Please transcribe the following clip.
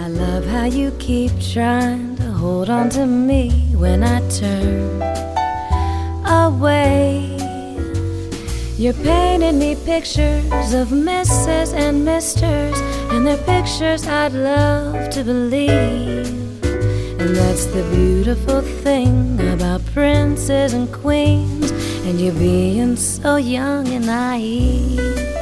I love how you keep trying to hold on to me when I turn away. You're painting me pictures of Mrs. and Misters, and they're pictures I'd love to believe. And that's the beautiful thing about princes and queens, and you being so young and naive.